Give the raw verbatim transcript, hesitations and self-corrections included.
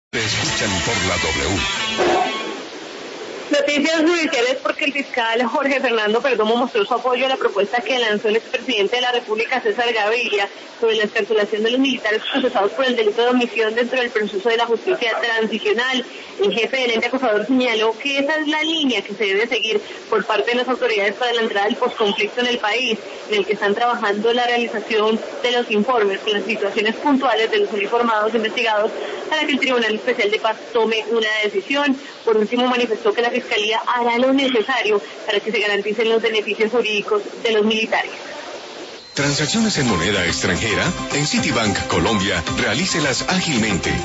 Te escuchan por la W. Noticias judiciales porque el fiscal Jorge Fernando Perdomo mostró su apoyo a la propuesta que lanzó el expresidente de la República, César Gaviria, sobre la excarcelación de los militares procesados por el delito de omisión dentro del proceso de la justicia transicional. El jefe del ente acusador señaló que esa es la línea que se debe seguir por parte de las autoridades para la entrada del posconflicto en el país, en el que están trabajando la realización de los informes con las situaciones puntuales de los uniformados investigados para que el Tribunal Especial de Paz tome una decisión. Por último, manifestó que la Fiscalía hará lo necesario para que se garanticen los beneficios jurídicos de los militares. Transacciones en moneda extranjera, en Citibank Colombia, realícelas ágilmente.